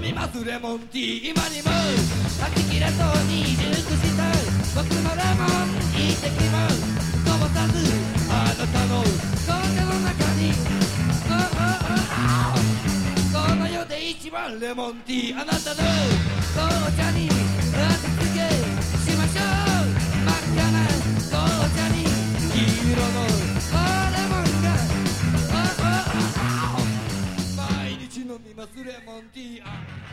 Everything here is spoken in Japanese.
飲みますレモンティー今にも吐き切れそうに熟した僕のレモン一滴もこぼさずあなたの紅茶の中にこの世で一番レモンティーあなたの紅茶に味付けしましょう真っ赤な紅茶に黄色のレモンが毎日飲みますレモンティー